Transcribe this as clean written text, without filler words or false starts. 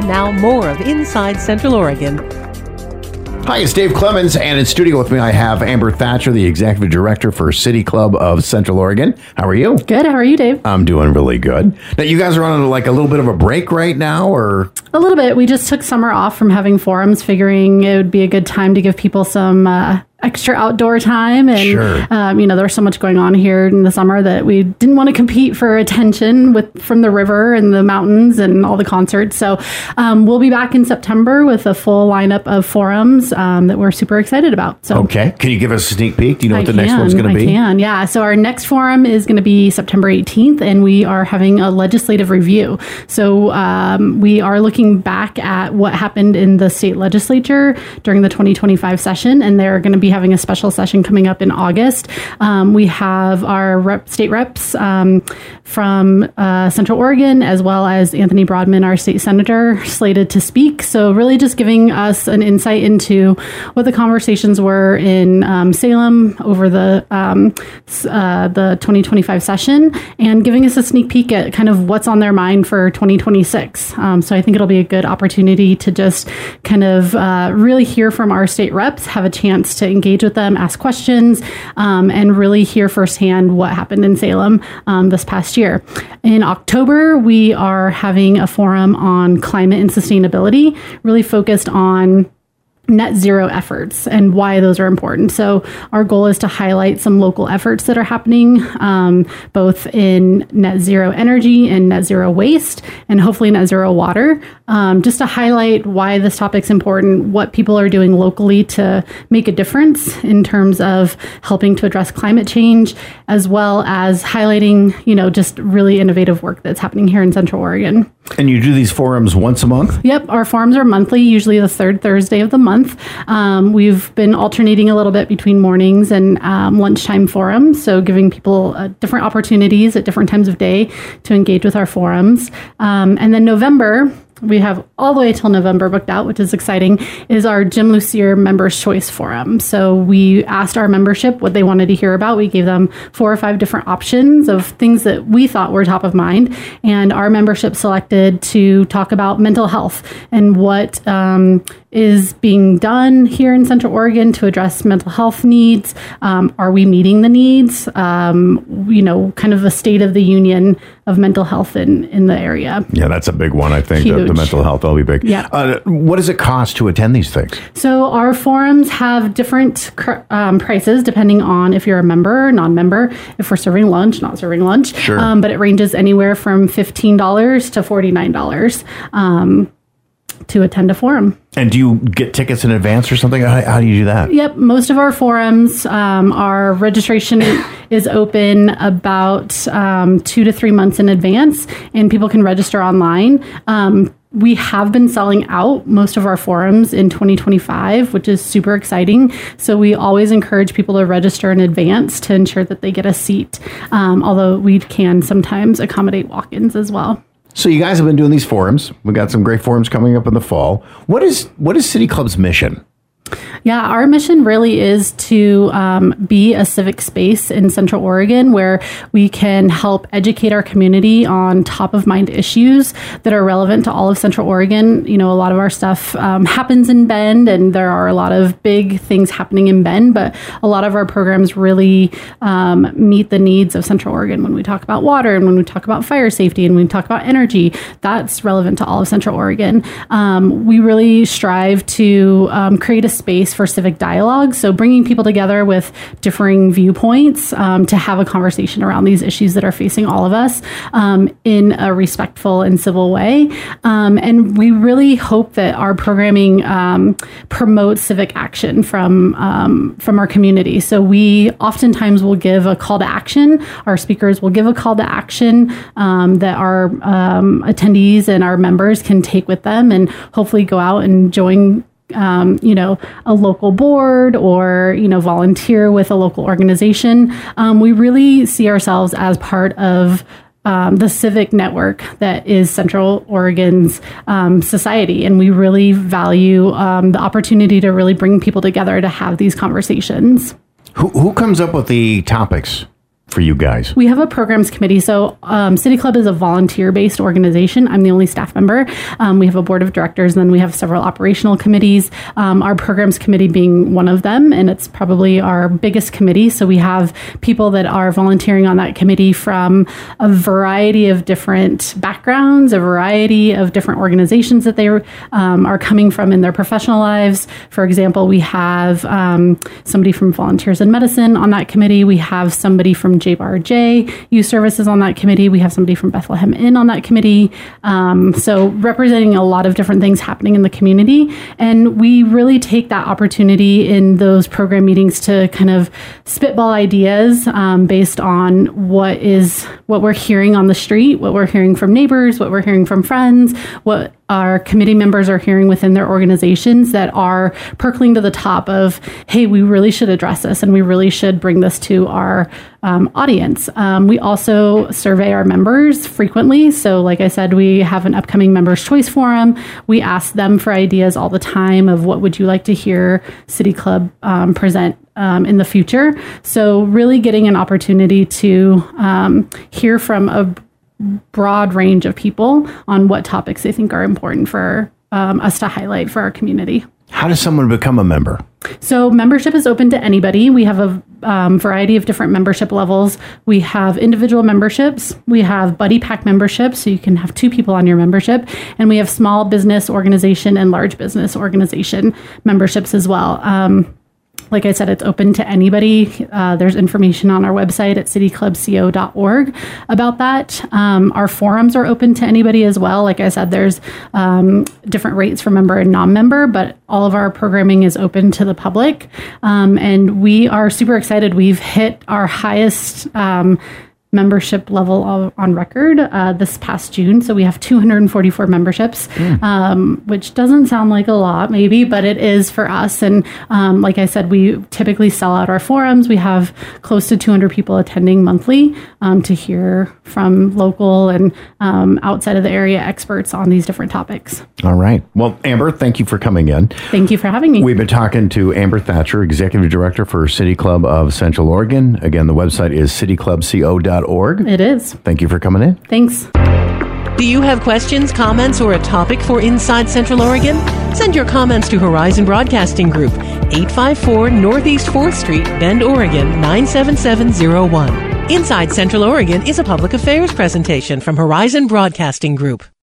And now more of Inside Central Oregon. Hi, it's Dave Clemens, and in studio with me I have Amber Thatcher, the Executive Director for City Club of Central Oregon. How are you? Good. How are you, Dave? I'm doing really good. Now, you guys are on like a little bit of a break right now, or? A little bit. We just took summer off from having forums, figuring it would be a good time to give people some extra outdoor time. And, sure. There was so much going on here in the summer that we didn't want to compete for attention from the river and the mountains and all the concerts. So we'll be back in September with a full lineup of forums that we're super excited about. So, okay. Can you give us a sneak peek? Do you know what the next one's going to be? I can, yeah. So our next forum is going to be September 18th, and we are having a legislative review. So we are looking back at what happened in the state legislature during the 2025 session, and they're going to be having a special session coming up in August. We have our state reps from Central Oregon, as well as Anthony Broadman, our state senator, slated to speak. So really just giving us an insight into what the conversations were in Salem over the 2025 session, and giving us a sneak peek at kind of what's on their mind for 2026. So I think it'll be a good opportunity to just kind of really hear from our state reps, have a chance to engage with them, ask questions, and really hear firsthand what happened in Salem this past year. In October, we are having a forum on climate and sustainability, really focused on net zero efforts and why those are important. So our goal is to highlight some local efforts that are happening, both in net zero energy and net zero waste, and hopefully net zero water, just to highlight why this topic's important, what people are doing locally to make a difference in terms of helping to address climate change, as well as highlighting, just really innovative work that's happening here in Central Oregon. And you do these forums once a month? Yep. Our forums are monthly, usually the third Thursday of the month. We've been alternating a little bit between mornings and lunchtime forums, so giving people different opportunities at different times of day to engage with our forums. And then November, we have all the way till November booked out, which is exciting, is our Jim Lucier Members' Choice Forum. So we asked our membership what they wanted to hear about. We gave them 4 or 5 different options of things that we thought were top of mind. And our membership selected to talk about mental health and what is being done here in Central Oregon to address mental health needs. Are we meeting the needs? Kind of a state of the union of mental health in the area. Yeah, that's a big one, I think. The mental health will be big. Yeah. What does it cost to attend these things? So our forums have different prices depending on if you're a member or non-member, if we're serving lunch, not serving lunch. Sure. But it ranges anywhere from $15 to $49 to attend a forum. And do you get tickets in advance or something? How do you do that? Yep. Most of our forums, our registration is open about 2 to 3 months in advance, and people can register online. We have been selling out most of our forums in 2025, which is super exciting. So we always encourage people to register in advance to ensure that they get a seat, although we can sometimes accommodate walk-ins as well. So you guys have been doing these forums. We've got some great forums coming up in the fall. What is City Club's mission? Yeah, our mission really is to be a civic space in Central Oregon where we can help educate our community on top-of-mind issues that are relevant to all of Central Oregon. A lot of our stuff happens in Bend, and there are a lot of big things happening in Bend, but a lot of our programs really meet the needs of Central Oregon. When we talk about water, and when we talk about fire safety, and when we talk about energy, that's relevant to all of Central Oregon. We really strive to create a space for civic dialogue. So bringing people together with differing viewpoints to have a conversation around these issues that are facing all of us in a respectful and civil way. And we really hope that our programming promotes civic action from our community. So we oftentimes will give a call to action. Our speakers will give a call to action that our attendees and our members can take with them and hopefully go out and join a local board or, volunteer with a local organization. We really see ourselves as part of the civic network that is Central Oregon's society. And we really value the opportunity to really bring people together to have these conversations. Who comes up with the topics for you guys? We have a programs committee. So City Club is a volunteer-based organization. I'm the only staff member. We have a board of directors, and then we have several operational committees. Our programs committee being one of them, and it's probably our biggest committee. So we have people that are volunteering on that committee from a variety of different backgrounds, a variety of different organizations that they are coming from in their professional lives. For example, we have somebody from Volunteers in Medicine on that committee. We have somebody from JBRJ Youth Services on that committee. We have somebody from Bethlehem Inn on that committee. So representing a lot of different things happening in the community. And we really take that opportunity in those program meetings to kind of spitball ideas based on what we're hearing on the street, what we're hearing from neighbors, what we're hearing from friends, what our committee members are hearing within their organizations that are percolating to the top of, hey, we really should address this and we really should bring this to our audience. We also survey our members frequently. So like I said, we have an upcoming Members' Choice Forum. We ask them for ideas all the time of what would you like to hear City Club present in the future. So really getting an opportunity to hear from a broad range of people on what topics they think are important for us to highlight for our community. How does someone become a member? So membership is open to anybody. We have a variety of different membership levels. We have individual memberships. We have buddy pack memberships, so you can have 2 people on your membership. And we have small business organization and large business organization memberships as well. Like I said, it's open to anybody. There's information on our website at cityclubco.org about that. Our forums are open to anybody as well. Like I said, there's different rates for member and non-member, but all of our programming is open to the public. And we are super excited. We've hit our highest membership level on record this past June. So we have 244 memberships, which doesn't sound like a lot maybe, but it is for us. And like I said, we typically sell out our forums. We have close to 200 people attending monthly to hear from local and outside of the area experts on these different topics. All right. Well, Amber, thank you for coming in. Thank you for having me. We've been talking to Amber Thatcher, Executive Director for City Club of Central Oregon. Again, the website is cityclubco.org. It is. Thank you for coming in. Thanks. Do you have questions, comments, or a topic for Inside Central Oregon? Send your comments to Horizon Broadcasting Group, 854 Northeast 4th Street, Bend, Oregon, 97701. Inside Central Oregon is a public affairs presentation from Horizon Broadcasting Group.